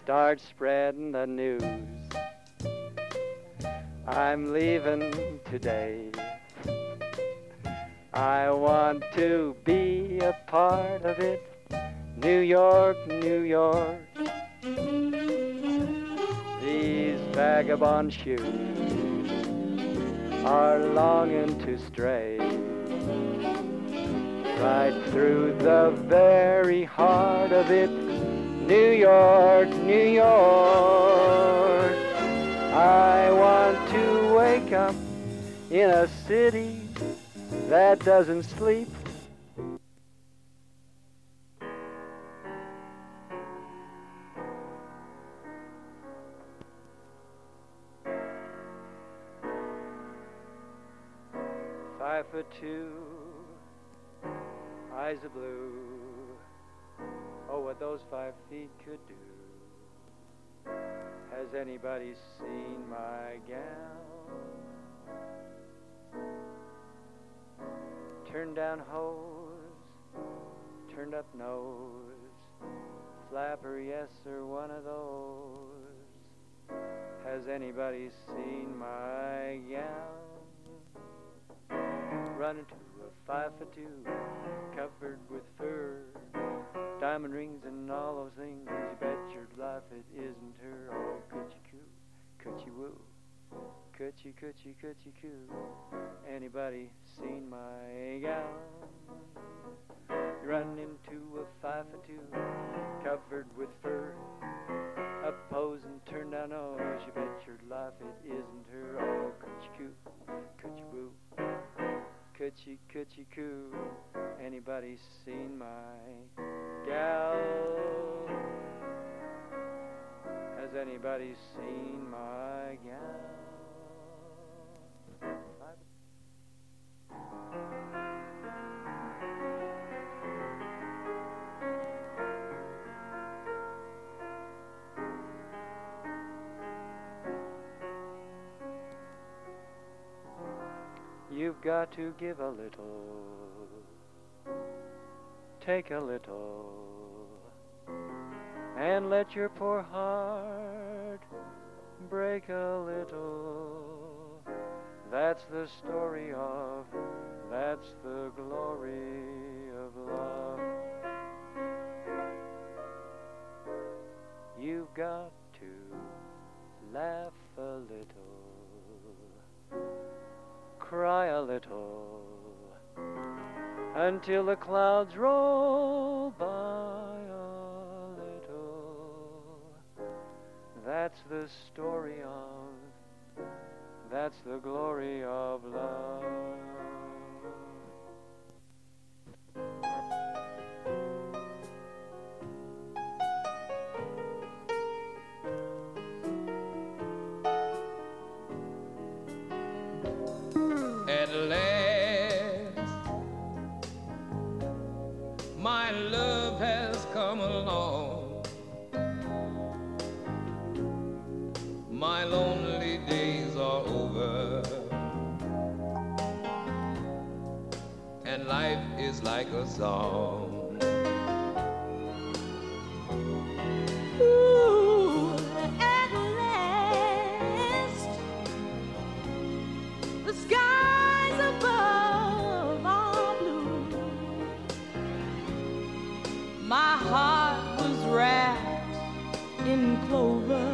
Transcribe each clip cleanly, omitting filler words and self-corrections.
start spreading the news. I'm leaving today. I want to be a part of it. New York, New York. These vagabond shoes are longing to stray right through the very heart of it. New York, New York. I want to wake up in a city that doesn't sleep. Five foot two, eyes of blue. Oh, what those 5 feet could do. Has anybody seen my gal? Turned down hose, turned up nose, flapper yes or one of those. Has anybody seen my gal? Running to a 5 foot two, covered with fur, diamond rings and all those things. You bet your life it isn't her. Oh, coochie coo, coochie woo, coochie coochie coochie coo. Anybody seen my gal? Run into a 5 foot two, covered with fur, up pose and turn down nose. You bet your life it isn't her. Oh, coochie coo, coochie woo, coochie coochie coo. Anybody seen my gal? Has anybody seen my gal? You've got to give a little, take a little, and let your poor heart break a little. That's the story of, that's the glory of love. You've got to laugh a little, cry a little, until the clouds roll by a little. That's the story of, that's the glory of love. At last, my love has come along. My lonely days are over, and life is like a song. Ooh, at last, the skies above are blue. My heart was wrapped in clover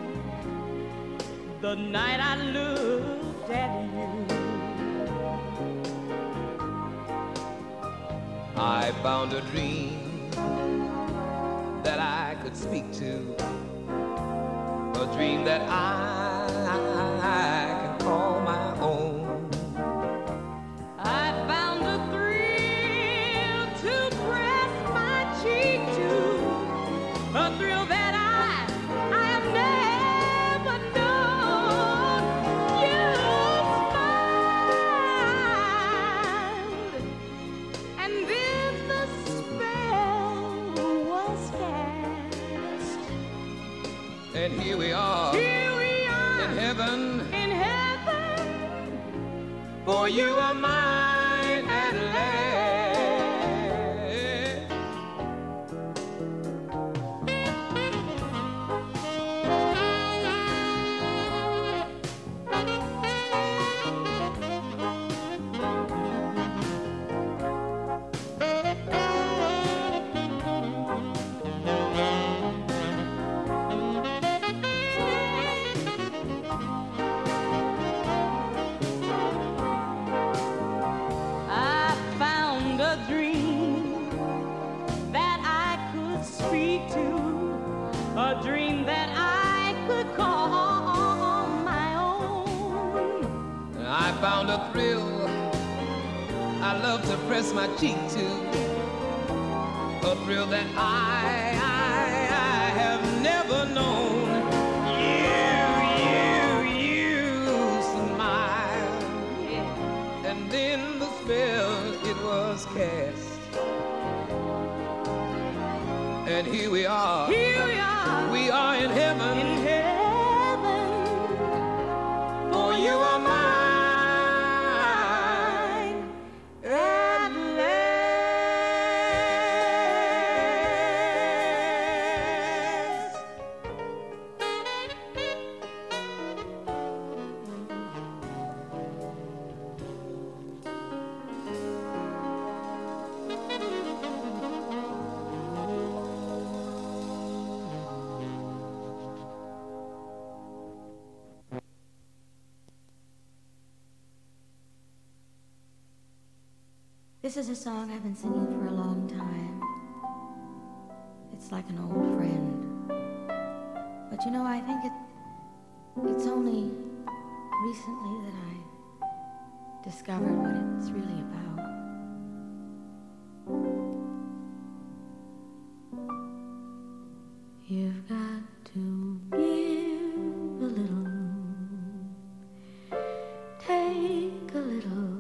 the night I looked at you. I found a dream that I could speak to, a dream that I can call my own. I found a thrill to press my cheek to, a thrill that I have never known. You smiled, and then the spell was cast. And here we are, Here we are in heaven, in heaven, for you are mine at last. found a thrill I love to press my cheek to, a thrill that I have never known. You smile, and then the spell it was cast, and here we are. We are in heaven. For you are mine at last. This is a song I've been singing for a long time. It's like an old friend. But you know, I think it's only recently that I discovered what it's really about. You've got to give a little, take a little,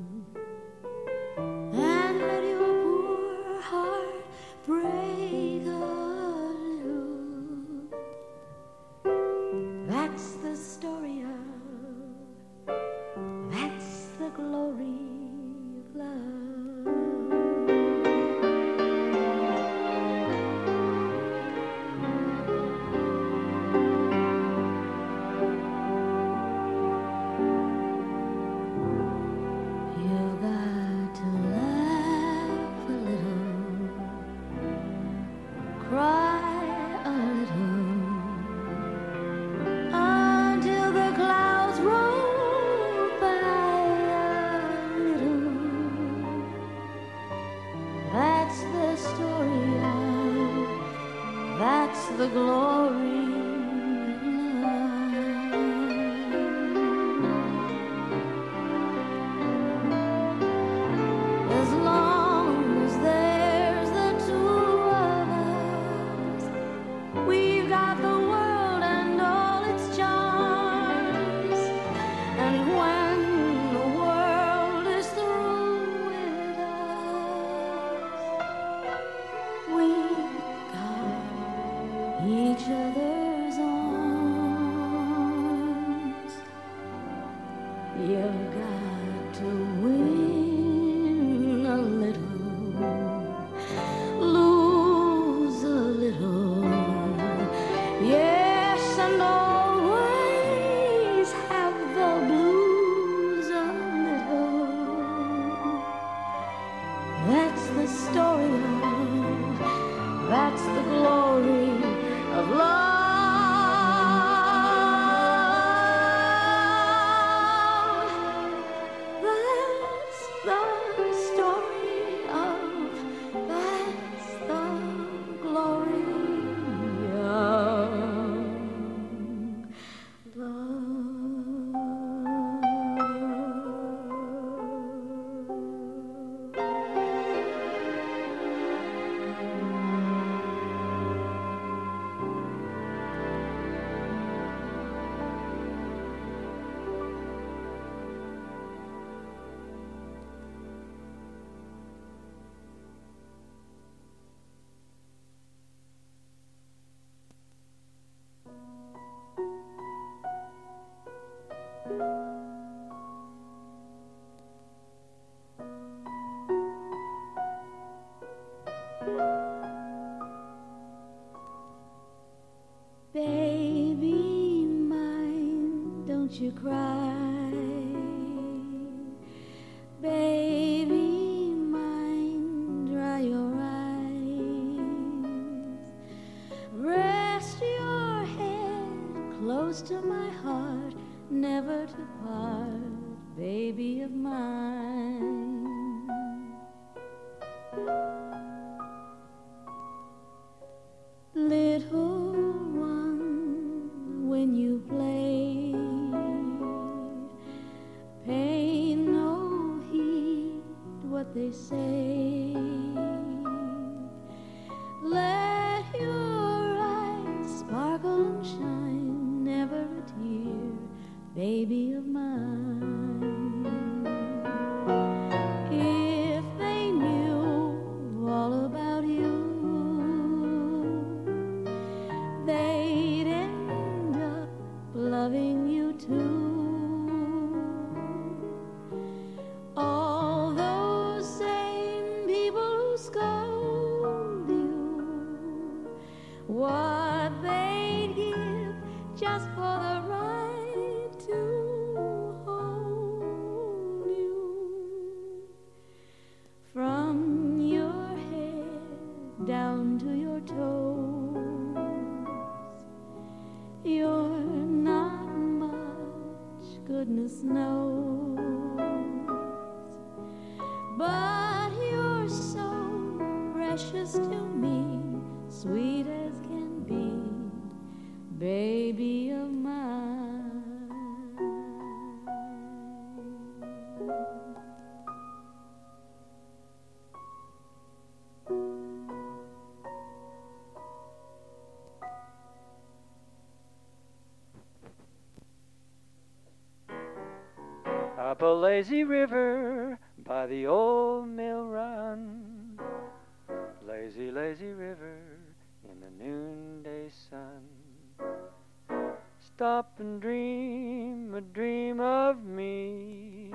and let your poor heart break a little. That's the story of, that's the glory of love. You've got to laugh a little, cry a little, until the clouds roll by a little. That's the story of, that's the glory of love. As long as there's the two of us, we've got the world and all its charms. And when the world is through with us, we've got each other's arms. You've got to win a little, lose a little, yes, and always have the blues a little. That's the story of, that's the glory of love. That's the story of, that's the glory of baby mine, don't you cry. Baby mine, dry your eyes. Rest your head close to my heart, never to part, baby of mine. Little one, when you play, paint precious to me, sweet as can be, baby of mine. Up a lazy river by the old mill run, lazy, lazy river in the noonday sun. Stop and dream a dream of me.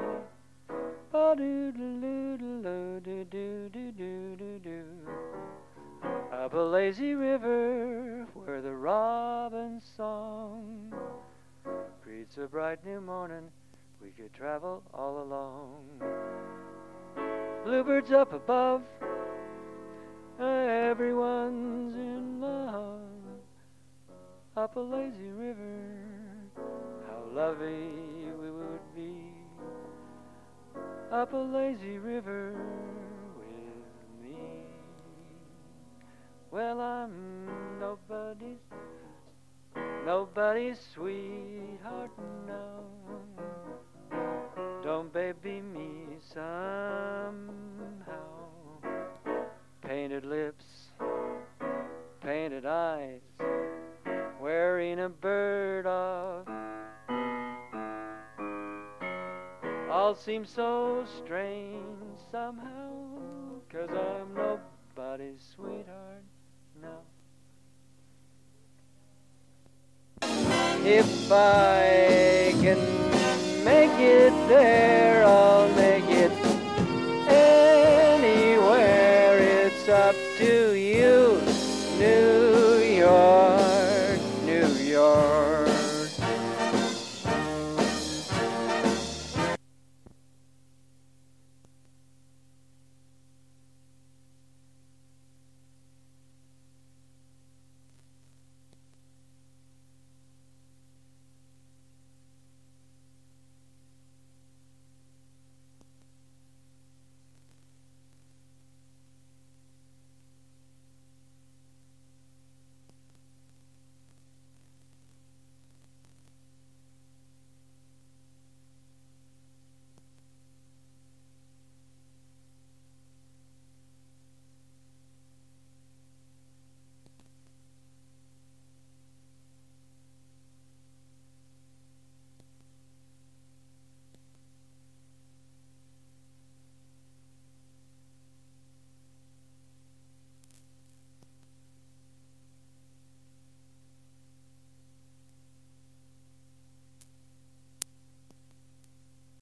Ba-do-do-do-do-do-do-do-do-do. Up a lazy river where the robin's song greets a bright new morning. We could travel all along. Bluebirds up above, everyone's in love. Up a lazy river, how lovely we would be. Up a lazy river with me. Well, I'm nobody's sweetheart now. Don't baby me somehow. Painted lips, painted eyes, wearing a bird off. All seems so strange somehow, 'cause I'm nobody's sweetheart now. If I can make it there, I'll make it anywhere. It's up to you, New